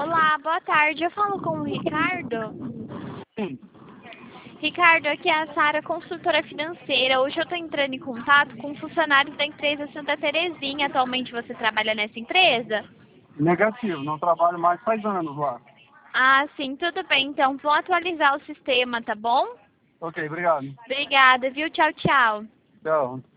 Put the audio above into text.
Olá, boa tarde. Eu falo com o Ricardo. Sim. Ricardo, aqui é a Sara, consultora financeira. Hoje eu estou entrando em contato com funcionários da empresa Santa Terezinha. Atualmente você trabalha nessa empresa? Negativo, não trabalho mais faz anos lá. Ah, sim, tudo bem. Então, vou atualizar o sistema, tá bom? Ok, obrigado. Obrigada, viu? Tchau, tchau. Tchau.